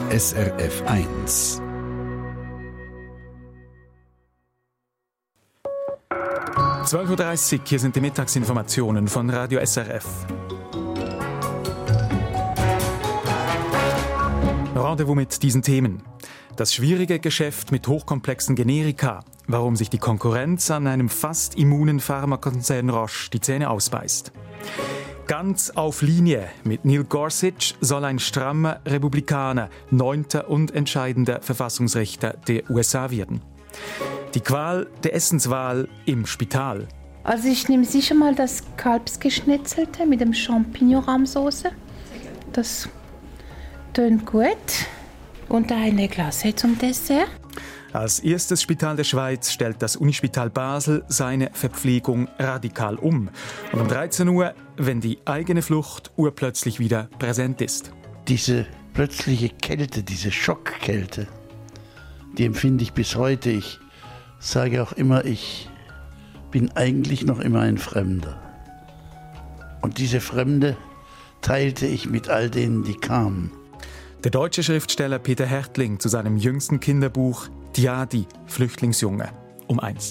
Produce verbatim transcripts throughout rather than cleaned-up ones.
S R F eins. zwölf Uhr dreißig, hier sind die Mittagsinformationen von Radio S R F. Rendezvous mit diesen Themen. Das schwierige Geschäft mit hochkomplexen Generika. Warum sich die Konkurrenz an einem fast immunen Pharmakonzern Roche die Zähne ausbeißt. Ganz auf Linie mit Neil Gorsuch soll ein strammer Republikaner neunter und entscheidender Verfassungsrichter der U S A werden. Die Qual der Essenswahl im Spital. Also ich nehme sicher mal das Kalbsgeschnetzelte mit dem Champignon-Rahmsoße. Das tönt gut. Und eine Glace zum Dessert. Als erstes Spital der Schweiz stellt das Unispital Basel seine Verpflegung radikal um. Und um dreizehn Uhr, wenn die eigene Flucht urplötzlich wieder präsent ist. Diese plötzliche Kälte, diese Schockkälte, die empfinde ich bis heute. Ich sage auch immer, ich bin eigentlich noch immer ein Fremder. Und diese Fremde teilte ich mit all denen, die kamen. Der deutsche Schriftsteller Peter Härtling zu seinem jüngsten Kinderbuch Diadi, Flüchtlingsjunge, um eins.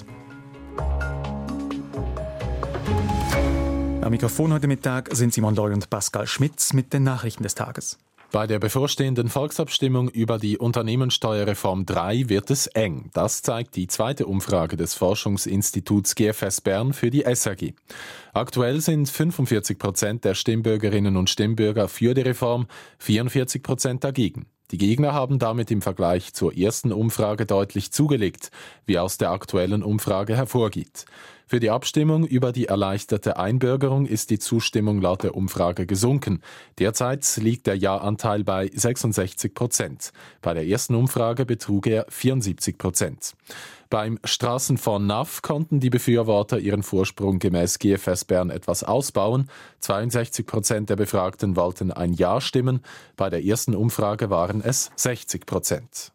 Am Mikrofon heute Mittag sind Simon Loy und Pascal Schmitz mit den Nachrichten des Tages. Bei der bevorstehenden Volksabstimmung über die Unternehmenssteuerreform drei wird es eng. Das zeigt die zweite Umfrage des Forschungsinstituts G F S Bern für die S R G. Aktuell sind fünfundvierzig Prozent der Stimmbürgerinnen und Stimmbürger für die Reform, vierundvierzig Prozent dagegen. Die Gegner haben damit im Vergleich zur ersten Umfrage deutlich zugelegt, wie aus der aktuellen Umfrage hervorgeht. Für die Abstimmung über die erleichterte Einbürgerung ist die Zustimmung laut der Umfrage gesunken. Derzeit liegt der Ja-Anteil bei sechsundsechzig Prozent. Bei der ersten Umfrage betrug er vierundsiebzig Prozent. Beim Straßenfonds N A F konnten die Befürworter ihren Vorsprung gemäß G F S Bern etwas ausbauen. zweiundsechzig Prozent der Befragten wollten ein Ja stimmen. Bei der ersten Umfrage waren es sechzig Prozent.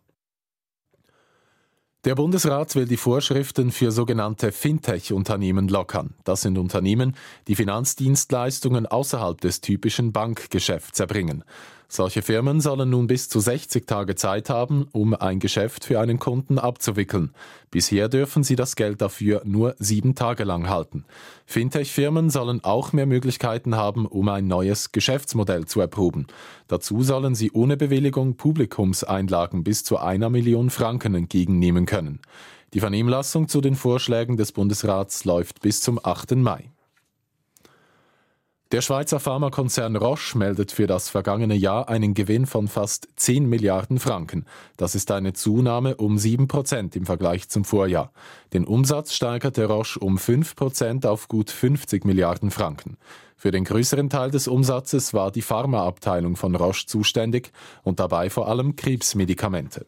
Der Bundesrat will die Vorschriften für sogenannte Fintech-Unternehmen lockern. Das sind Unternehmen, die Finanzdienstleistungen außerhalb des typischen Bankgeschäfts erbringen. Solche Firmen sollen nun bis zu sechzig Tage Zeit haben, um ein Geschäft für einen Kunden abzuwickeln. Bisher dürfen sie das Geld dafür nur sieben Tage lang halten. Fintech-Firmen sollen auch mehr Möglichkeiten haben, um ein neues Geschäftsmodell zu erproben. Dazu sollen sie ohne Bewilligung Publikumseinlagen bis zu einer Million Franken entgegennehmen können. Die Vernehmlassung zu den Vorschlägen des Bundesrats läuft bis zum achten Mai. Der Schweizer Pharmakonzern Roche meldet für das vergangene Jahr einen Gewinn von fast zehn Milliarden Franken. Das ist eine Zunahme um sieben Prozent im Vergleich zum Vorjahr. Den Umsatz steigerte Roche um fünf Prozent auf gut fünfzig Milliarden Franken. Für den größeren Teil des Umsatzes war die Pharmaabteilung von Roche zuständig und dabei vor allem Krebsmedikamente.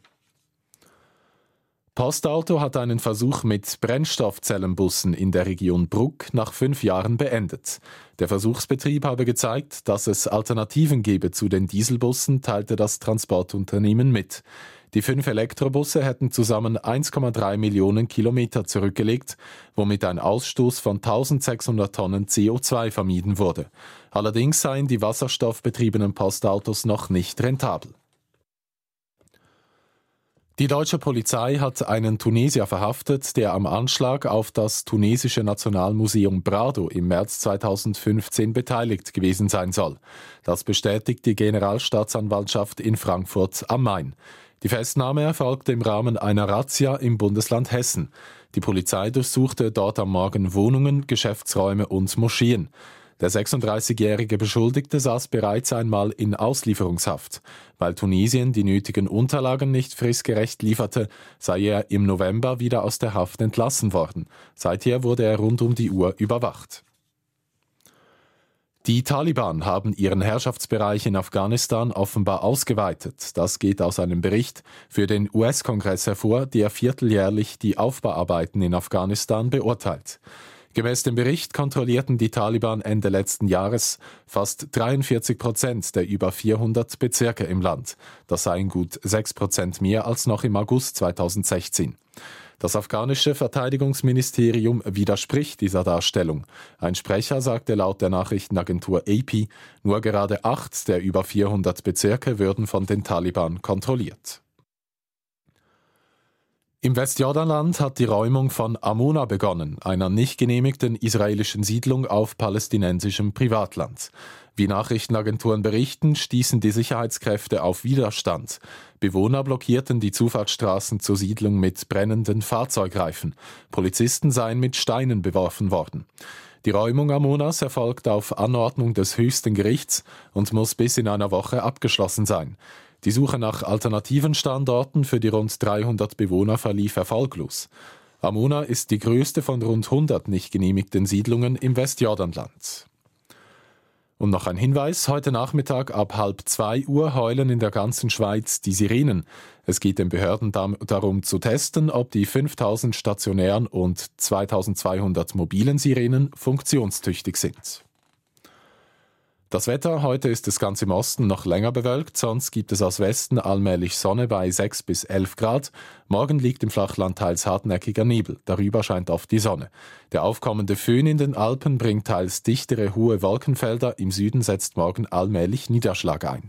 Postauto hat einen Versuch mit Brennstoffzellenbussen in der Region Bruck nach fünf Jahren beendet. Der Versuchsbetrieb habe gezeigt, dass es Alternativen gebe zu den Dieselbussen, teilte das Transportunternehmen mit. Die fünf Elektrobusse hätten zusammen eins Komma drei Millionen Kilometer zurückgelegt, womit ein Ausstoß von eintausendsechshundert Tonnen C O zwei vermieden wurde. Allerdings seien die wasserstoffbetriebenen Postautos noch nicht rentabel. Die deutsche Polizei hat einen Tunesier verhaftet, der am Anschlag auf das tunesische Nationalmuseum Prado im März zweitausendfünfzehn beteiligt gewesen sein soll. Das bestätigt die Generalstaatsanwaltschaft in Frankfurt am Main. Die Festnahme erfolgte im Rahmen einer Razzia im Bundesland Hessen. Die Polizei durchsuchte dort am Morgen Wohnungen, Geschäftsräume und Moscheen. Der sechsunddreißigjährige Beschuldigte saß bereits einmal in Auslieferungshaft. Weil Tunesien die nötigen Unterlagen nicht fristgerecht lieferte, sei er im November wieder aus der Haft entlassen worden. Seither wurde er rund um die Uhr überwacht. Die Taliban haben ihren Herrschaftsbereich in Afghanistan offenbar ausgeweitet. Das geht aus einem Bericht für den U S-Kongress hervor, der vierteljährlich die Aufbauarbeiten in Afghanistan beurteilt. Gemäß dem Bericht kontrollierten die Taliban Ende letzten Jahres fast dreiundvierzig Prozent der über vierhundert Bezirke im Land. Das seien gut sechs Prozent mehr als noch im August zweitausendsechzehn. Das afghanische Verteidigungsministerium widerspricht dieser Darstellung. Ein Sprecher sagte laut der Nachrichtenagentur A P, nur gerade acht der über vierhundert Bezirke würden von den Taliban kontrolliert. Im Westjordanland hat die Räumung von Amuna begonnen, einer nicht genehmigten israelischen Siedlung auf palästinensischem Privatland. Wie Nachrichtenagenturen berichten, stießen die Sicherheitskräfte auf Widerstand. Bewohner blockierten die Zufahrtsstraßen zur Siedlung mit brennenden Fahrzeugreifen. Polizisten seien mit Steinen beworfen worden. Die Räumung Amunas erfolgt auf Anordnung des höchsten Gerichts und muss bis in einer Woche abgeschlossen sein. Die Suche nach alternativen Standorten für die rund dreihundert Bewohner verlief erfolglos. Amuna ist die größte von rund hundert nicht genehmigten Siedlungen im Westjordanland. Und noch ein Hinweis, heute Nachmittag ab halb zwei Uhr heulen in der ganzen Schweiz die Sirenen. Es geht den Behörden darum zu testen, ob die fünftausend stationären und zweitausendzweihundert mobilen Sirenen funktionstüchtig sind. Das Wetter, heute ist es ganz im Osten noch länger bewölkt, sonst gibt es aus Westen allmählich Sonne bei sechs bis elf Grad. Morgen liegt im Flachland teils hartnäckiger Nebel, darüber scheint oft die Sonne. Der aufkommende Föhn in den Alpen bringt teils dichtere, hohe Wolkenfelder, im Süden setzt morgen allmählich Niederschlag ein.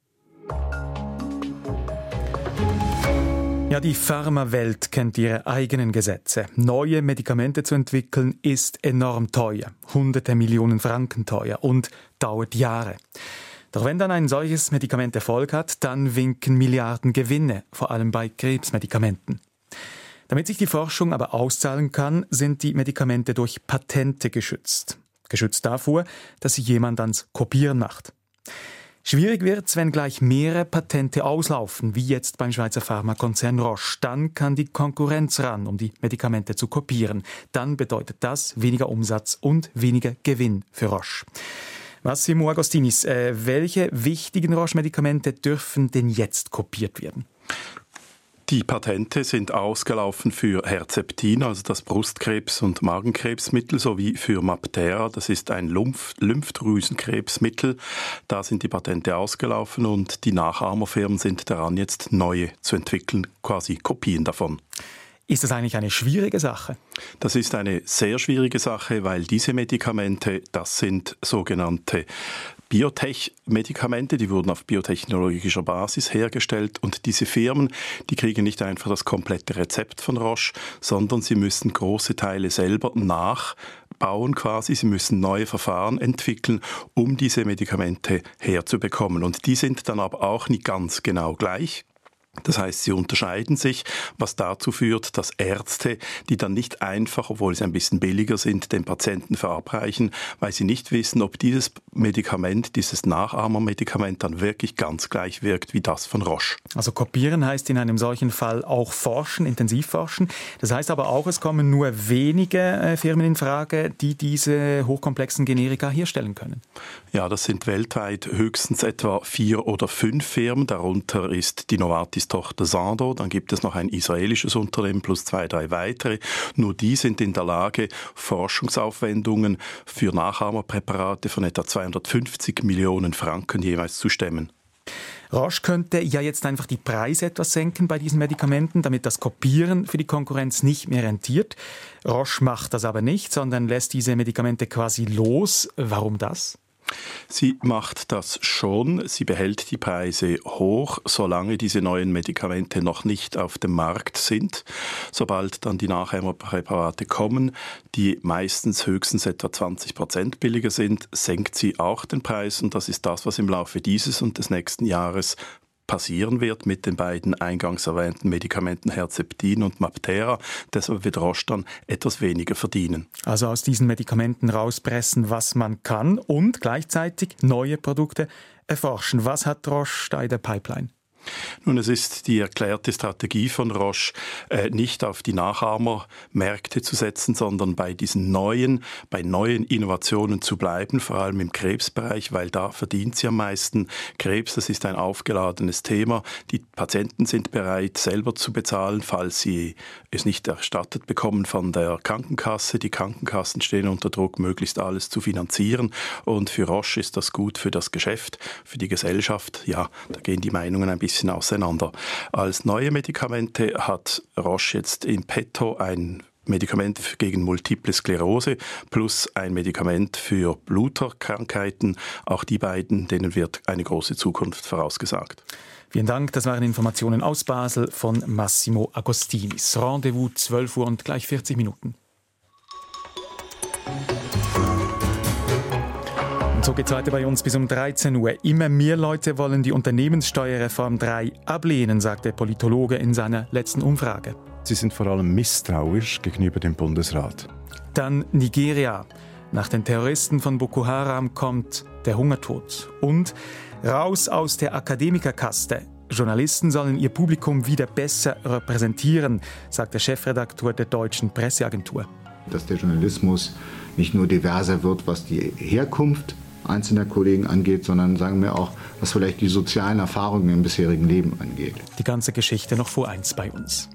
Ja, die Pharmawelt kennt ihre eigenen Gesetze. Neue Medikamente zu entwickeln ist enorm teuer, hunderte Millionen Franken teuer und dauert Jahre. Doch wenn dann ein solches Medikament Erfolg hat, dann winken Milliarden Gewinne, vor allem bei Krebsmedikamenten. Damit sich die Forschung aber auszahlen kann, sind die Medikamente durch Patente geschützt. Geschützt davor, dass sie jemand ans Kopieren macht. Schwierig wird's, wenn gleich mehrere Patente auslaufen, wie jetzt beim Schweizer Pharmakonzern Roche. Dann kann die Konkurrenz ran, um die Medikamente zu kopieren. Dann bedeutet das weniger Umsatz und weniger Gewinn für Roche. Massimo Agostinis, äh, welche wichtigen Roche-Medikamente dürfen denn jetzt kopiert werden? Die Patente sind ausgelaufen für Herceptin, also das Brustkrebs- und Magenkrebsmittel, sowie für Maptera, das ist ein Lymph- Lymphdrüsenkrebsmittel. Da sind die Patente ausgelaufen und die Nachahmerfirmen sind daran, jetzt neue zu entwickeln, quasi Kopien davon. Ist das eigentlich eine schwierige Sache? Das ist eine sehr schwierige Sache, weil diese Medikamente, das sind sogenannte Biotech-Medikamente, die wurden auf biotechnologischer Basis hergestellt und diese Firmen, die kriegen nicht einfach das komplette Rezept von Roche, sondern sie müssen große Teile selber nachbauen quasi, sie müssen neue Verfahren entwickeln, um diese Medikamente herzubekommen und die sind dann aber auch nicht ganz genau gleich. Das heißt, sie unterscheiden sich, was dazu führt, dass Ärzte, die dann nicht einfach, obwohl sie ein bisschen billiger sind, den Patienten verabreichen, weil sie nicht wissen, ob dieses Medikament, dieses Nachahmermedikament dann wirklich ganz gleich wirkt wie das von Roche. Also kopieren heißt in einem solchen Fall auch forschen, intensiv forschen. Das heißt aber auch, es kommen nur wenige äh, Firmen in Frage, die diese hochkomplexen Generika herstellen können. Ja, das sind weltweit höchstens etwa vier oder fünf Firmen. Darunter ist die Novartis Tochter Sandoz, dann gibt es noch ein israelisches Unternehmen plus zwei, drei weitere. Nur die sind in der Lage, Forschungsaufwendungen für Nachahmerpräparate von etwa zweihundertfünfzig Millionen Franken jeweils zu stemmen. Roche könnte ja jetzt einfach die Preise etwas senken bei diesen Medikamenten, damit das Kopieren für die Konkurrenz nicht mehr rentiert. Roche macht das aber nicht, sondern lässt diese Medikamente quasi los. Warum das? Sie macht das schon. Sie behält die Preise hoch, solange diese neuen Medikamente noch nicht auf dem Markt sind. Sobald dann die Nachahmerpräparate kommen, die meistens höchstens etwa zwanzig Prozent billiger sind, senkt sie auch den Preis. Und das ist das, was im Laufe dieses und des nächsten Jahres passieren wird mit den beiden eingangs erwähnten Medikamenten Herceptin und Maptera. Deshalb wird Roche dann etwas weniger verdienen. Also aus diesen Medikamenten rauspressen, was man kann und gleichzeitig neue Produkte erforschen. Was hat Roche da in der Pipeline? Nun, es ist die erklärte Strategie von Roche, äh, nicht auf die Nachahmermärkte zu setzen, sondern bei diesen neuen, bei neuen Innovationen zu bleiben, vor allem im Krebsbereich, weil da verdient sie am meisten. Krebs, das ist ein aufgeladenes Thema. Die Patienten sind bereit, selber zu bezahlen, falls sie es nicht erstattet bekommen von der Krankenkasse. Die Krankenkassen stehen unter Druck, möglichst alles zu finanzieren. Und für Roche ist das gut für das Geschäft, für die Gesellschaft. Ja, da gehen die Meinungen ein bisschen bisschen auseinander. Als neue Medikamente hat Roche jetzt in petto ein Medikament gegen Multiple Sklerose plus ein Medikament für Bluterkrankheiten. Auch die beiden, denen wird eine große Zukunft vorausgesagt. Vielen Dank, das waren Informationen aus Basel von Massimo Agostinis. Rendezvous zwölf Uhr und gleich vierzig Minuten. Und so geht es weiter bei uns bis um dreizehn Uhr. Immer mehr Leute wollen die Unternehmenssteuerreform drei ablehnen, sagt der Politologe in seiner letzten Umfrage. Sie sind vor allem misstrauisch gegenüber dem Bundesrat. Dann Nigeria. Nach den Terroristen von Boko Haram kommt der Hungertod. Und raus aus der Akademikerkaste. Journalisten sollen ihr Publikum wieder besser repräsentieren, sagt der Chefredakteur der Deutschen Presseagentur. Dass der Journalismus nicht nur diverser wird, was die Herkunft einzelner Kollegen angeht, sondern sagen wir auch, was vielleicht die sozialen Erfahrungen im bisherigen Leben angeht. Die ganze Geschichte noch vor eins bei uns.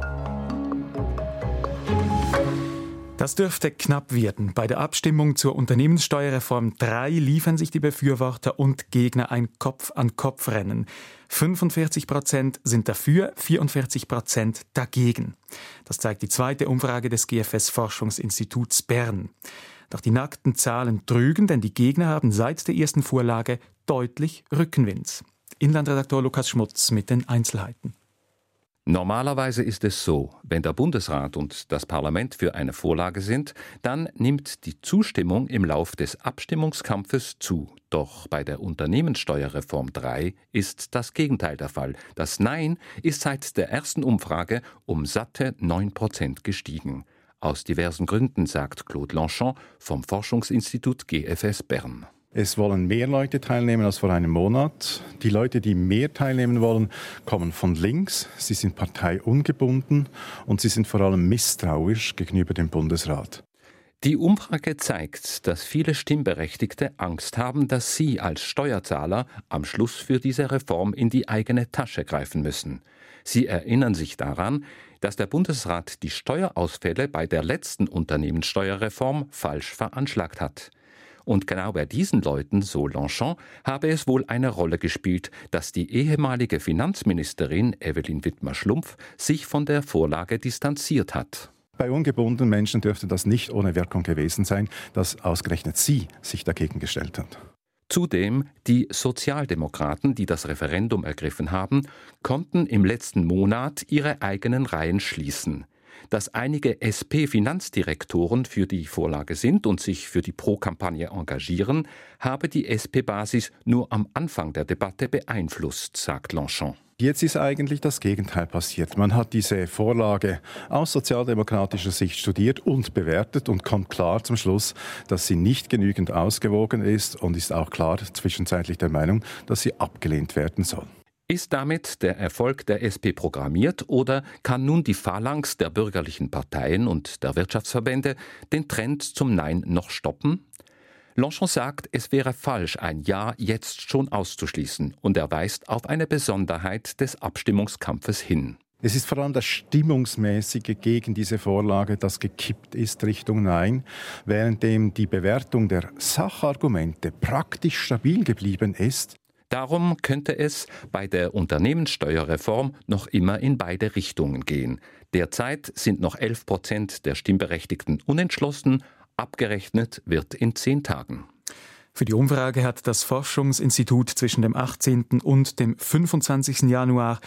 Das dürfte knapp werden. Bei der Abstimmung zur Unternehmenssteuerreform drei liefern sich die Befürworter und Gegner ein Kopf-an-Kopf-Rennen. fünfundvierzig Prozent sind dafür, vierundvierzig Prozent dagegen. Das zeigt die zweite Umfrage des G F S-Forschungsinstituts Bern. Doch die nackten Zahlen trügen, denn die Gegner haben seit der ersten Vorlage deutlich Rückenwind. Inlandredakteur Lukas Schmutz mit den Einzelheiten. Normalerweise ist es so, wenn der Bundesrat und das Parlament für eine Vorlage sind, dann nimmt die Zustimmung im Lauf des Abstimmungskampfes zu. Doch bei der Unternehmenssteuerreform drei ist das Gegenteil der Fall. Das Nein ist seit der ersten Umfrage um satte neun Prozent gestiegen. Aus diversen Gründen, sagt Claude Lanchon vom Forschungsinstitut G F S Bern. Es wollen mehr Leute teilnehmen als vor einem Monat. Die Leute, die mehr teilnehmen wollen, kommen von links. Sie sind parteiungebunden und sie sind vor allem misstrauisch gegenüber dem Bundesrat. Die Umfrage zeigt, dass viele Stimmberechtigte Angst haben, dass sie als Steuerzahler am Schluss für diese Reform in die eigene Tasche greifen müssen. Sie erinnern sich daran, dass der Bundesrat die Steuerausfälle bei der letzten Unternehmenssteuerreform falsch veranschlagt hat. Und genau bei diesen Leuten, so Lanchon, habe es wohl eine Rolle gespielt, dass die ehemalige Finanzministerin Evelyn Wittmer-Schlumpf sich von der Vorlage distanziert hat. Bei ungebundenen Menschen dürfte das nicht ohne Wirkung gewesen sein, dass ausgerechnet sie sich dagegen gestellt hat. Zudem, die Sozialdemokraten, die das Referendum ergriffen haben, konnten im letzten Monat ihre eigenen Reihen schließen. Dass einige S P-Finanzdirektoren für die Vorlage sind und sich für die Pro-Kampagne engagieren, habe die S P-Basis nur am Anfang der Debatte beeinflusst, sagt Lanchon. Jetzt ist eigentlich das Gegenteil passiert. Man hat diese Vorlage aus sozialdemokratischer Sicht studiert und bewertet und kommt klar zum Schluss, dass sie nicht genügend ausgewogen ist und ist auch klar zwischenzeitlich der Meinung, dass sie abgelehnt werden soll. Ist damit der Erfolg der S P programmiert oder kann nun die Phalanx der bürgerlichen Parteien und der Wirtschaftsverbände den Trend zum Nein noch stoppen? Lanchon sagt, es wäre falsch, ein Ja jetzt schon auszuschließen, und er weist auf eine Besonderheit des Abstimmungskampfes hin. Es ist vor allem das Stimmungsmäßige gegen diese Vorlage, das gekippt ist Richtung Nein, währenddem die Bewertung der Sachargumente praktisch stabil geblieben ist. Darum könnte es bei der Unternehmenssteuerreform noch immer in beide Richtungen gehen. Derzeit sind noch elf Prozent der Stimmberechtigten unentschlossen. Abgerechnet wird in zehn Tagen. Für die Umfrage hat das Forschungsinstitut zwischen dem achtzehnten und dem fünfundzwanzigsten Januar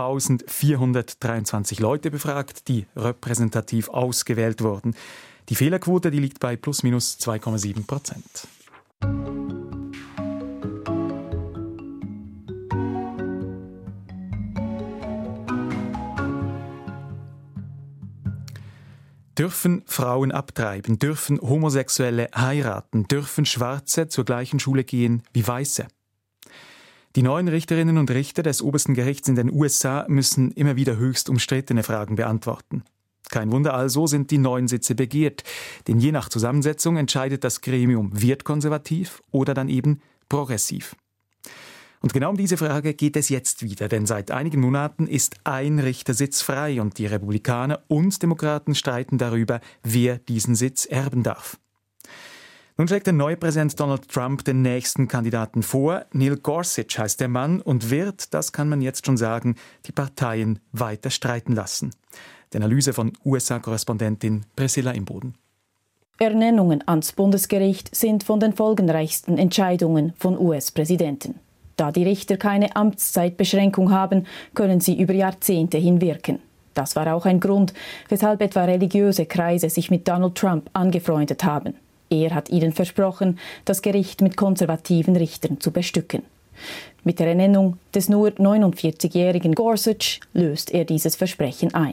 eintausendvierhundertdreiundzwanzig Leute befragt, die repräsentativ ausgewählt wurden. Die Fehlerquote, die liegt bei plus minus zwei Komma sieben Prozent. Dürfen Frauen abtreiben? Dürfen Homosexuelle heiraten? Dürfen Schwarze zur gleichen Schule gehen wie Weiße? Die neuen Richterinnen und Richter des obersten Gerichts in den U S A müssen immer wieder höchst umstrittene Fragen beantworten. Kein Wunder also, sind die neuen Sitze begehrt, denn je nach Zusammensetzung entscheidet das Gremium, wird konservativ oder dann eben progressiv. Und genau um diese Frage geht es jetzt wieder, denn seit einigen Monaten ist ein Richtersitz frei und die Republikaner und Demokraten streiten darüber, wer diesen Sitz erben darf. Nun schlägt der neue Präsident Donald Trump den nächsten Kandidaten vor. Neil Gorsuch heißt der Mann und wird, das kann man jetzt schon sagen, die Parteien weiter streiten lassen. Die Analyse von U S A-Korrespondentin Priscilla Imboden. Ernennungen ans Bundesgericht sind von den folgenreichsten Entscheidungen von U S-Präsidenten. Da die Richter keine Amtszeitbeschränkung haben, können sie über Jahrzehnte hin wirken. Das war auch ein Grund, weshalb etwa religiöse Kreise sich mit Donald Trump angefreundet haben. Er hat ihnen versprochen, das Gericht mit konservativen Richtern zu bestücken. Mit der Ernennung des nur neunundvierzigjährigen Gorsuch löst er dieses Versprechen ein.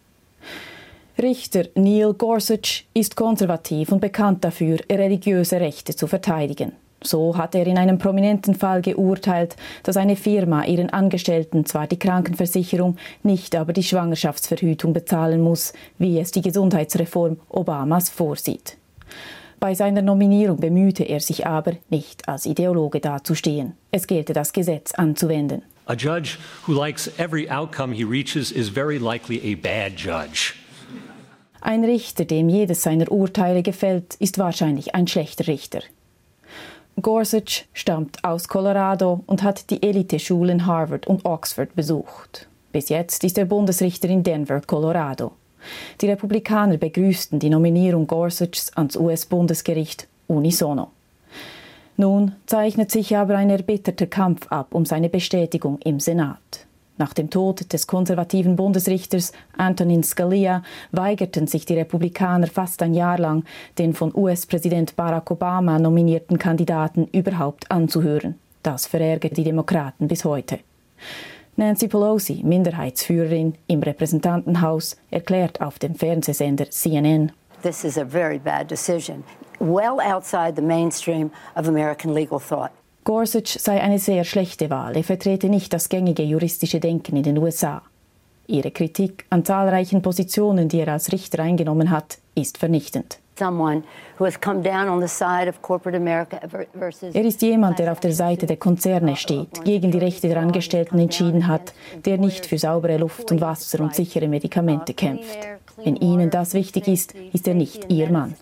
Richter Neil Gorsuch ist konservativ und bekannt dafür, religiöse Rechte zu verteidigen. So hat er in einem prominenten Fall geurteilt, dass eine Firma ihren Angestellten zwar die Krankenversicherung, nicht aber die Schwangerschaftsverhütung bezahlen muss, wie es die Gesundheitsreform Obamas vorsieht. Bei seiner Nominierung bemühte er sich aber, nicht als Ideologe dazustehen. Es gelte das Gesetz anzuwenden. A judge who likes every outcome he reaches is very likely a bad judge. Ein Richter, dem jedes seiner Urteile gefällt, ist wahrscheinlich ein schlechter Richter. Gorsuch stammt aus Colorado und hat die Eliteschulen Harvard und Oxford besucht. Bis jetzt ist er Bundesrichter in Denver, Colorado. Die Republikaner begrüßten die Nominierung Gorsuchs ans U S-Bundesgericht unisono. Nun zeichnet sich aber ein erbitterter Kampf ab um seine Bestätigung im Senat. Nach dem Tod des konservativen Bundesrichters Antonin Scalia weigerten sich die Republikaner fast ein Jahr lang, den von U S-Präsident Barack Obama nominierten Kandidaten überhaupt anzuhören. Das verärgert die Demokraten bis heute. Nancy Pelosi, Minderheitsführerin im Repräsentantenhaus, erklärt auf dem Fernsehsender C N N: This is a very bad decision, well outside the mainstream of American legal thought. Gorsuch sei eine sehr schlechte Wahl. Er vertrete nicht das gängige juristische Denken in den U S A. Ihre Kritik an zahlreichen Positionen, die er als Richter eingenommen hat, ist vernichtend. Er ist jemand, der auf der Seite der Konzerne steht, gegen die Rechte der Angestellten entschieden hat, der nicht für saubere Luft und Wasser und sichere Medikamente kämpft. Wenn Ihnen das wichtig ist, ist er nicht Ihr Mann.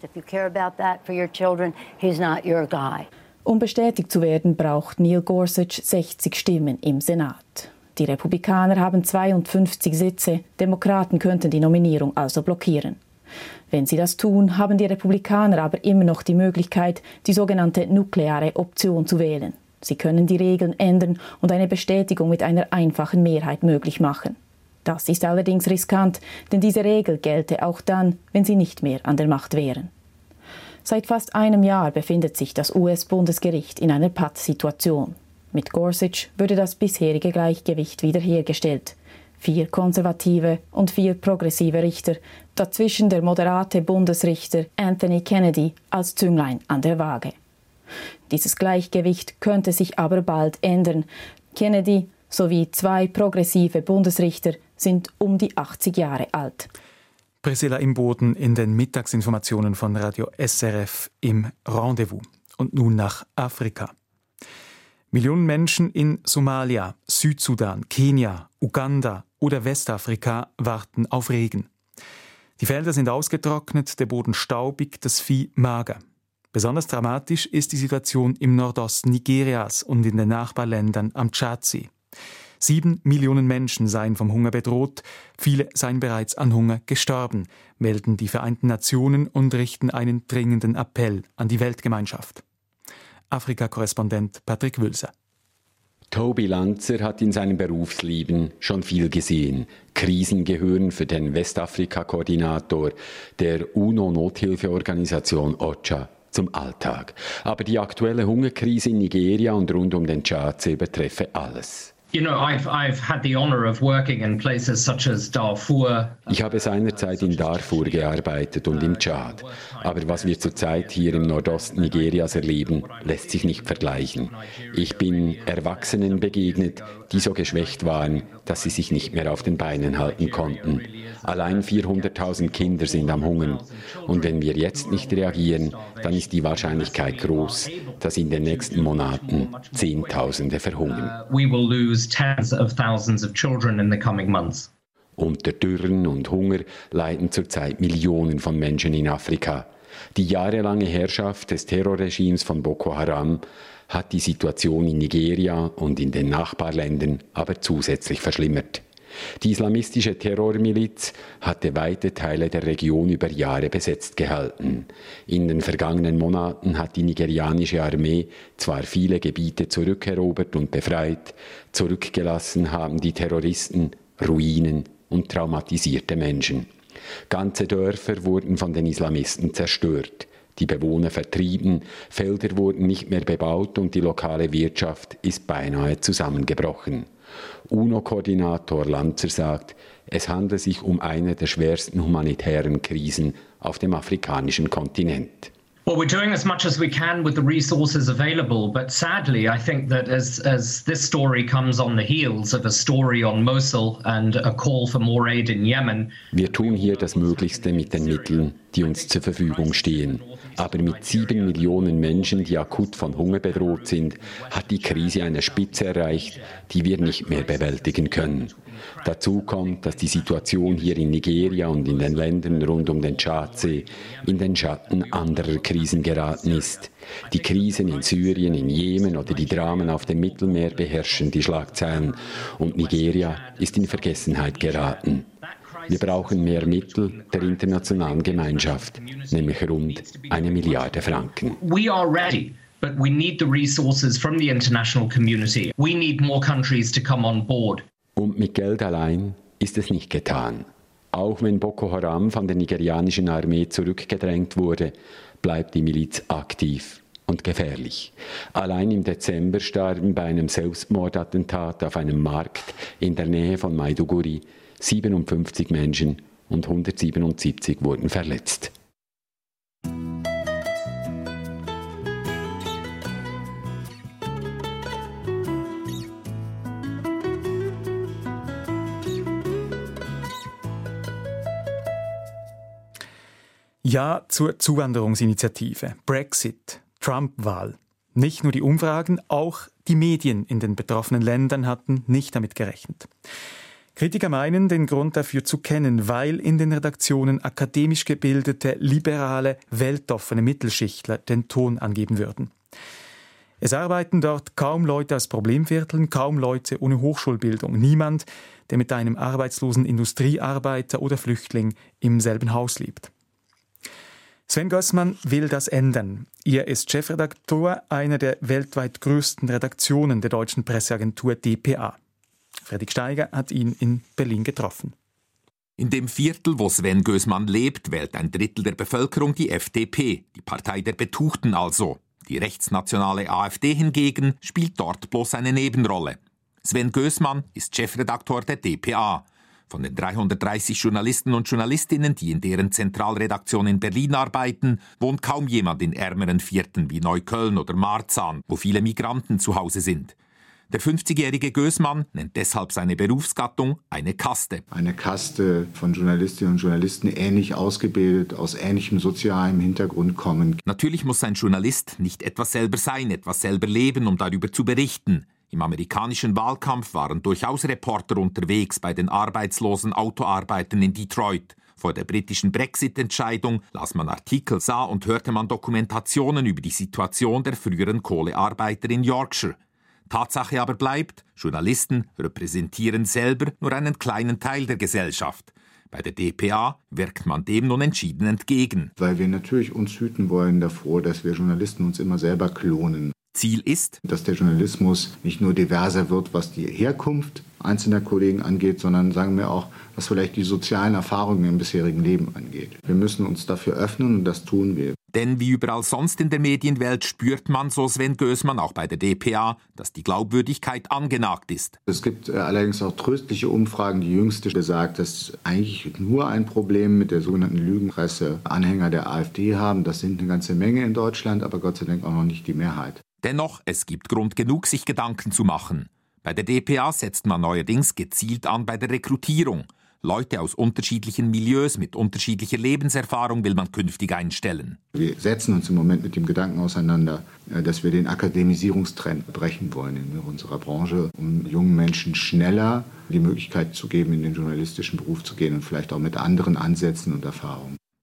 Um bestätigt zu werden, braucht Neil Gorsuch sechzig Stimmen im Senat. Die Republikaner haben zweiundfünfzig Sitze, Demokraten könnten die Nominierung also blockieren. Wenn sie das tun, haben die Republikaner aber immer noch die Möglichkeit, die sogenannte nukleare Option zu wählen. Sie können die Regeln ändern und eine Bestätigung mit einer einfachen Mehrheit möglich machen. Das ist allerdings riskant, denn diese Regel gelte auch dann, wenn sie nicht mehr an der Macht wären. Seit fast einem Jahr befindet sich das U S-Bundesgericht in einer Pattsituation. Mit Gorsuch würde das bisherige Gleichgewicht wiederhergestellt. Vier konservative und vier progressive Richter, dazwischen der moderate Bundesrichter Anthony Kennedy als Zünglein an der Waage. Dieses Gleichgewicht könnte sich aber bald ändern. Kennedy sowie zwei progressive Bundesrichter sind um die achtzig Jahre alt. Priscilla Imboden in den Mittagsinformationen von Radio S R F im Rendezvous. Und nun nach Afrika. Millionen Menschen in Somalia, Südsudan, Kenia, Uganda oder Westafrika warten auf Regen. Die Felder sind ausgetrocknet, der Boden staubig, das Vieh mager. Besonders dramatisch ist die Situation im Nordosten Nigerias und in den Nachbarländern am Tschadsee. Sieben Millionen Menschen seien vom Hunger bedroht, viele seien bereits an Hunger gestorben, melden die Vereinten Nationen und richten einen dringenden Appell an die Weltgemeinschaft. Afrika-Korrespondent Patrick Wülser. Toby Lanzer hat in seinem Berufsleben schon viel gesehen. Krisen gehören für den Westafrika-Koordinator der UNO-Nothilfeorganisation OCHA zum Alltag. Aber die aktuelle Hungerkrise in Nigeria und rund um den Tschadsee betreffe alles. You know, I've, I've had the honor of working in places such as Darfur. Ich habe seinerzeit in Darfur gearbeitet und im Tschad. Aber was wir zurzeit hier im Nordosten Nigerias erleben, lässt sich nicht vergleichen. Ich bin Erwachsenen begegnet, die so geschwächt waren, dass sie sich nicht mehr auf den Beinen halten konnten. Allein vierhunderttausend Kinder sind am Hungern. Und wenn wir jetzt nicht reagieren, dann ist die Wahrscheinlichkeit groß, dass in den nächsten Monaten Zehntausende verhungern. Tens of thousands of children in the coming months. Unter Dürren und Hunger leiden zurzeit Millionen von Menschen in Afrika. Die jahrelange Herrschaft des Terrorregimes von Boko Haram hat die Situation in Nigeria und in den Nachbarländern aber zusätzlich verschlimmert. Die islamistische Terrormiliz hatte weite Teile der Region über Jahre besetzt gehalten. In den vergangenen Monaten hat die nigerianische Armee zwar viele Gebiete zurückerobert und befreit, zurückgelassen haben die Terroristen Ruinen und traumatisierte Menschen. Ganze Dörfer wurden von den Islamisten zerstört, die Bewohner vertrieben, Felder wurden nicht mehr bebaut und die lokale Wirtschaft ist beinahe zusammengebrochen. UNO-Koordinator Lanzer sagt, es handle sich um eine der schwersten humanitären Krisen auf dem afrikanischen Kontinent. Well, we're doing as much as we can with the resources available, but sadly, I think that as, as this story comes on the heels of a story on Mosul and a call for more aid in Yemen. Wir tun hier das Möglichste mit den Mitteln, die uns zur Verfügung stehen. Aber mit sieben Millionen Menschen, die akut von Hunger bedroht sind, hat die Krise eine Spitze erreicht, die wir nicht mehr bewältigen können. Dazu kommt, dass die Situation hier in Nigeria und in den Ländern rund um den Tschadsee in den Schatten anderer Krisen geraten ist. Die Krisen in Syrien, in Jemen oder die Dramen auf dem Mittelmeer beherrschen die Schlagzeilen und Nigeria ist in Vergessenheit geraten. Wir brauchen mehr Mittel der internationalen Gemeinschaft, nämlich rund eine Milliarde Franken. We are ready, but we need the resources from the international community. We need more countries to come on board. Und mit Geld allein ist es nicht getan. Auch wenn Boko Haram von der nigerianischen Armee zurückgedrängt wurde, bleibt die Miliz aktiv und gefährlich. Allein im Dezember starben bei einem Selbstmordattentat auf einem Markt in der Nähe von Maiduguri siebenundfünfzig Menschen und hundertsiebenundsiebzig wurden verletzt. Ja zur Zuwanderungsinitiative, Brexit, Trump-Wahl. Nicht nur die Umfragen, auch die Medien in den betroffenen Ländern hatten nicht damit gerechnet. Kritiker meinen, den Grund dafür zu kennen, weil in den Redaktionen akademisch gebildete, liberale, weltoffene Mittelschichtler den Ton angeben würden. Es arbeiten dort kaum Leute aus Problemvierteln, kaum Leute ohne Hochschulbildung, niemand, der mit einem arbeitslosen Industriearbeiter oder Flüchtling im selben Haus lebt. Sven Gößmann will das ändern. Er ist Chefredaktor einer der weltweit größten Redaktionen der deutschen Presseagentur D P A. Fredrik Steiger hat ihn in Berlin getroffen. In dem Viertel, wo Sven Gößmann lebt, wählt ein Drittel der Bevölkerung die F D P, die Partei der Betuchten also. Die rechtsnationale AfD hingegen spielt dort bloß eine Nebenrolle. Sven Gößmann ist Chefredaktor der D P A. Von den dreihundertdreißig Journalisten und Journalistinnen, die in deren Zentralredaktion in Berlin arbeiten, wohnt kaum jemand in ärmeren Vierteln wie Neukölln oder Marzahn, wo viele Migranten zu Hause sind. Der fünfzigjährige Gößmann nennt deshalb seine Berufsgattung eine Kaste. Eine Kaste von Journalistinnen und Journalisten, ähnlich ausgebildet, aus ähnlichem sozialem Hintergrund kommen. Natürlich muss ein Journalist nicht etwas selber sein, etwas selber leben, um darüber zu berichten. Im amerikanischen Wahlkampf waren durchaus Reporter unterwegs bei den arbeitslosen Autoarbeitern in Detroit. Vor der britischen Brexit-Entscheidung las man Artikel, sah und hörte man Dokumentationen über die Situation der früheren Kohlearbeiter in Yorkshire. Tatsache aber bleibt, Journalisten repräsentieren selber nur einen kleinen Teil der Gesellschaft. Bei der D P A wirkt man dem nun entschieden entgegen. Weil wir natürlich uns hüten wollen davor, dass wir Journalisten uns immer selber klonen. Ziel ist, dass der Journalismus nicht nur diverser wird, was die Herkunft einzelner Kollegen angeht, sondern sagen wir auch, was vielleicht die sozialen Erfahrungen im bisherigen Leben angeht. Wir müssen uns dafür öffnen und das tun wir. Denn wie überall sonst in der Medienwelt spürt man, so Sven Gößmann, auch bei der D P A, dass die Glaubwürdigkeit angenagt ist. Es gibt allerdings auch tröstliche Umfragen. Die jüngste besagt, dass eigentlich nur ein Problem mit der sogenannten Lügenpresse Anhänger der AfD haben. Das sind eine ganze Menge in Deutschland, aber Gott sei Dank auch noch nicht die Mehrheit. Dennoch, es gibt Grund genug, sich Gedanken zu machen. Bei der D P A setzt man neuerdings gezielt an bei der Rekrutierung. Leute aus unterschiedlichen Milieus mit unterschiedlicher Lebenserfahrung will man künftig einstellen. Wir setzen uns im Moment mit dem Gedanken auseinander, dass wir den Akademisierungstrend brechen wollen in unserer Branche, um jungen Menschen schneller die Möglichkeit zu geben, in den journalistischen Beruf zu gehen und vielleicht auch mit anderen Ansätzen und Erfahrungen.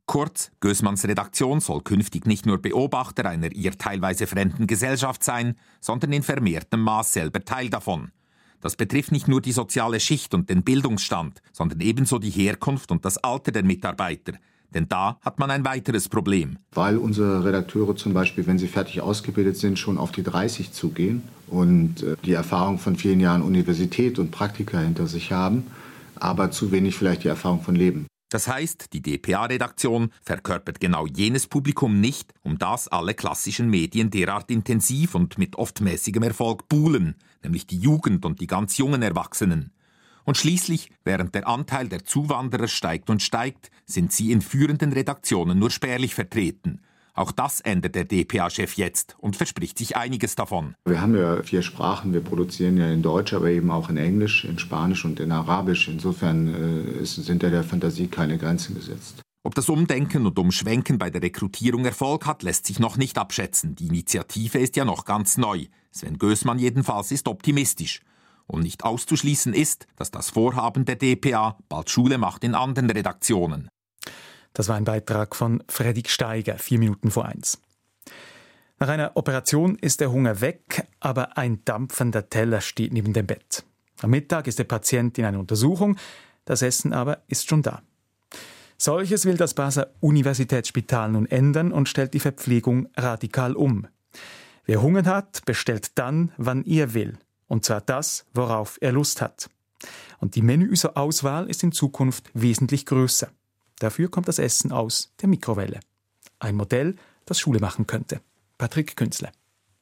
Kurz, Gößmanns Redaktion soll künftig nicht nur Beobachter einer ihr teilweise fremden Gesellschaft sein, sondern in vermehrtem Maß selber Teil davon. Das betrifft nicht nur die soziale Schicht und den Bildungsstand, sondern ebenso die Herkunft und das Alter der Mitarbeiter. Denn da hat man ein weiteres Problem. Weil unsere Redakteure zum Beispiel, wenn sie fertig ausgebildet sind, schon auf die dreißig zugehen und die Erfahrung von vielen Jahren Universität und Praktika hinter sich haben, aber zu wenig vielleicht die Erfahrung von Leben. Das heißt, die D P A-Redaktion verkörpert genau jenes Publikum nicht, um das alle klassischen Medien derart intensiv und mit oft mäßigem Erfolg buhlen, nämlich die Jugend und die ganz jungen Erwachsenen. Und schließlich, während der Anteil der Zuwanderer steigt und steigt, sind sie in führenden Redaktionen nur spärlich vertreten. Auch das ändert der D P A-Chef jetzt und verspricht sich einiges davon. Wir haben ja vier Sprachen. Wir produzieren ja in Deutsch, aber eben auch in Englisch, in Spanisch und in Arabisch. Insofern äh, sind da der Fantasie keine Grenzen gesetzt. Ob das Umdenken und Umschwenken bei der Rekrutierung Erfolg hat, lässt sich noch nicht abschätzen. Die Initiative ist ja noch ganz neu. Sven Gößmann jedenfalls ist optimistisch. Und nicht auszuschließen ist, dass das Vorhaben der D P A bald Schule macht in anderen Redaktionen. Das war ein Beitrag von Fredrik Steiger, vier Minuten vor eins. Nach einer Operation ist der Hunger weg, aber ein dampfender Teller steht neben dem Bett. Am Mittag ist der Patient in einer Untersuchung, das Essen aber ist schon da. Solches will das Basler Universitätsspital nun ändern und stellt die Verpflegung radikal um. Wer Hunger hat, bestellt dann, wann er will. Und zwar das, worauf er Lust hat. Und die Menüauswahl ist in Zukunft wesentlich größer. Dafür kommt das Essen aus der Mikrowelle. Ein Modell, das Schule machen könnte. Patrick Künzle.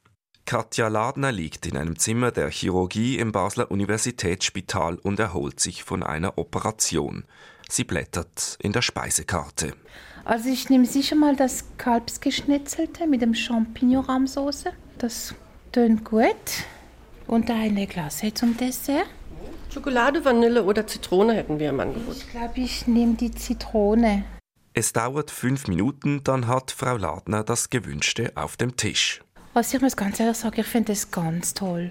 Katja Ladner liegt in einem Zimmer der Chirurgie im Basler Universitätsspital und erholt sich von einer Operation. Sie blättert in der Speisekarte. Also ich nehme sicher mal das Kalbsgeschnetzelte mit dem Champignon-Rahmsauce. Das tönt gut. Und eine Glace zum Dessert. Schokolade, Vanille oder Zitrone hätten wir im Angebot. Ich glaube, ich nehme die Zitrone. Es dauert fünf Minuten, dann hat Frau Ladner das Gewünschte auf dem Tisch. Also ich muss ganz ehrlich sagen, ich finde das ganz toll.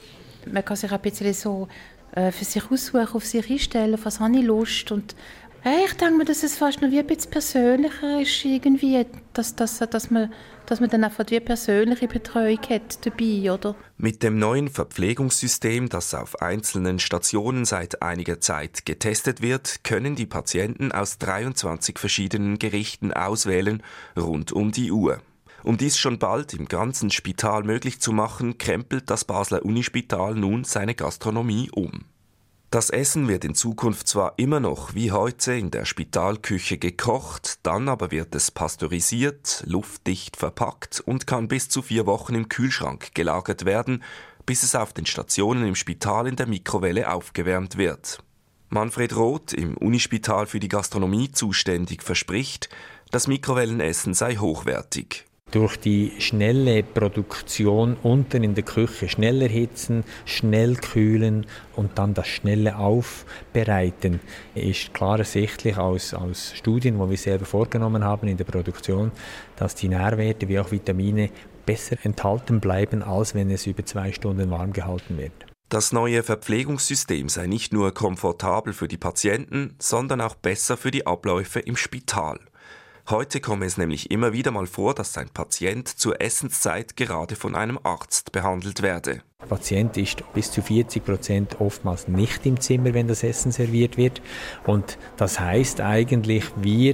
Man kann sich ein bisschen so äh, für sich aussuchen, auf sich einstellen, auf was habe ich Lust. Und äh, ich denke mir, dass es fast noch wie ein bisschen persönlicher ist, irgendwie, dass, dass, dass, man, dass man dann einfach wie eine persönliche Betreuung hat dabei, oder? Mit dem neuen Verpflegungssystem, das auf einzelnen Stationen seit einiger Zeit getestet wird, können die Patienten aus dreiundzwanzig verschiedenen Gerichten auswählen, rund um die Uhr. Um dies schon bald im ganzen Spital möglich zu machen, krempelt das Basler Unispital nun seine Gastronomie um. Das Essen wird in Zukunft zwar immer noch wie heute in der Spitalküche gekocht, dann aber wird es pasteurisiert, luftdicht verpackt und kann bis zu vier Wochen im Kühlschrank gelagert werden, bis es auf den Stationen im Spital in der Mikrowelle aufgewärmt wird. Manfred Roth, im Unispital für die Gastronomie zuständig, verspricht, das Mikrowellenessen sei hochwertig. Durch die schnelle Produktion unten in der Küche, schnell erhitzen, schnell kühlen und dann das schnelle Aufbereiten, ist klar ersichtlich aus, aus Studien, die wir selber vorgenommen haben in der Produktion, dass die Nährwerte wie auch Vitamine besser enthalten bleiben, als wenn es über zwei Stunden warm gehalten wird. Das neue Verpflegungssystem sei nicht nur komfortabel für die Patienten, sondern auch besser für die Abläufe im Spital. Heute komme es nämlich immer wieder mal vor, dass ein Patient zur Essenszeit gerade von einem Arzt behandelt werde. Der Patient ist bis zu vierzig Prozent oftmals nicht im Zimmer, wenn das Essen serviert wird. Und das heißt eigentlich, wir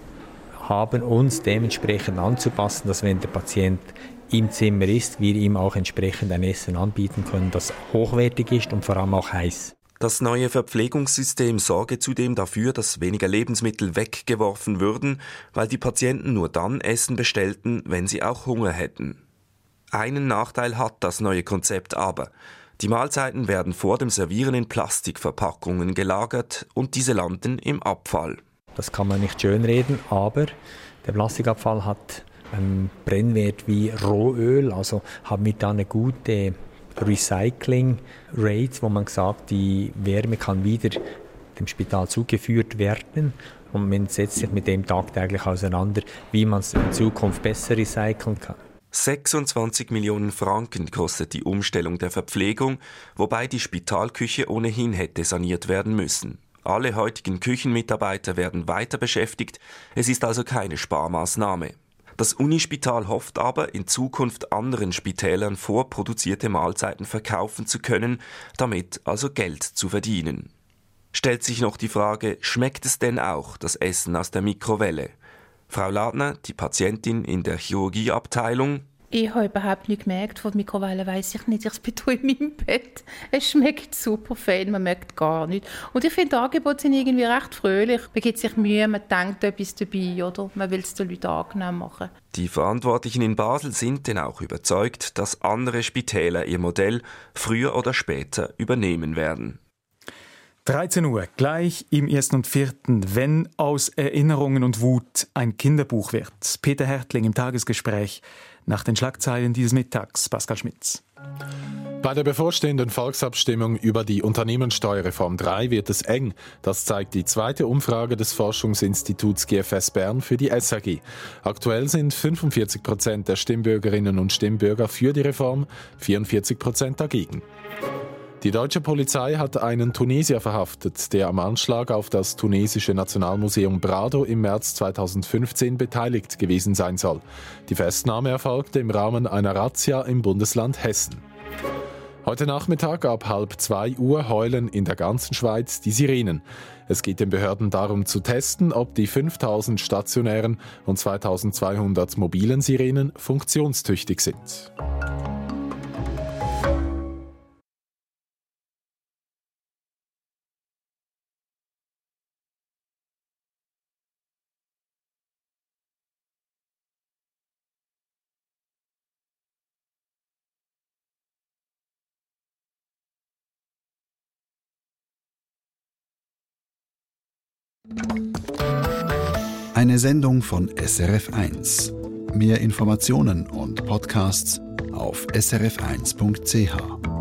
haben uns dementsprechend anzupassen, dass wenn der Patient im Zimmer ist, wir ihm auch entsprechend ein Essen anbieten können, das hochwertig ist und vor allem auch heiß. Das neue Verpflegungssystem sorge zudem dafür, dass weniger Lebensmittel weggeworfen würden, weil die Patienten nur dann Essen bestellten, wenn sie auch Hunger hätten. Einen Nachteil hat das neue Konzept aber. Die Mahlzeiten werden vor dem Servieren in Plastikverpackungen gelagert und diese landen im Abfall. Das kann man nicht schönreden, aber der Plastikabfall hat einen Brennwert wie Rohöl, also haben wir da eine gute Recycling Rates, wo man sagt, die Wärme kann wieder dem Spital zugeführt werden und man setzt sich mit dem tagtäglich auseinander, wie man es in Zukunft besser recyceln kann. sechsundzwanzig Millionen Franken kostet die Umstellung der Verpflegung, wobei die Spitalküche ohnehin hätte saniert werden müssen. Alle heutigen Küchenmitarbeiter werden weiter beschäftigt. Es ist also keine Sparmaßnahme. Das Unispital hofft aber, in Zukunft anderen Spitälern vorproduzierte Mahlzeiten verkaufen zu können, damit also Geld zu verdienen. Stellt sich noch die Frage, schmeckt es denn auch, das Essen aus der Mikrowelle? Frau Ladner, die Patientin in der Chirurgieabteilung: Ich habe überhaupt nicht gemerkt, von der Mikrowelle weiss ich nicht, ich bin in meinem Bett. Es schmeckt super fein, man merkt gar nicht. Und ich finde, die Angebote sind irgendwie recht fröhlich. Man gibt sich Mühe, man denkt etwas dabei, oder man will es den Leuten angenehm machen. Die Verantwortlichen in Basel sind denn auch überzeugt, dass andere Spitäler ihr Modell früher oder später übernehmen werden. dreizehn Uhr, gleich im ersten und vierten, wenn aus Erinnerungen und Wut ein Kinderbuch wird. Peter Hertling im Tagesgespräch nach den Schlagzeilen dieses Mittags. Pascal Schmitz. Bei der bevorstehenden Volksabstimmung über die Unternehmenssteuerreform drei wird es eng. Das zeigt die zweite Umfrage des Forschungsinstituts G F S Bern für die S R G. Aktuell sind fünfundvierzig Prozent der Stimmbürgerinnen und Stimmbürger für die Reform, vierundvierzig Prozent dagegen. Die deutsche Polizei hat einen Tunesier verhaftet, der am Anschlag auf das tunesische Nationalmuseum Prado im März zweitausendfünfzehn beteiligt gewesen sein soll. Die Festnahme erfolgte im Rahmen einer Razzia im Bundesland Hessen. Heute Nachmittag ab halb zwei Uhr heulen in der ganzen Schweiz die Sirenen. Es geht den Behörden darum zu testen, ob die fünftausend stationären und zweitausendzweihundert mobilen Sirenen funktionstüchtig sind. Eine Sendung von S R F eins. Mehr Informationen und Podcasts auf s r f eins punkt c h.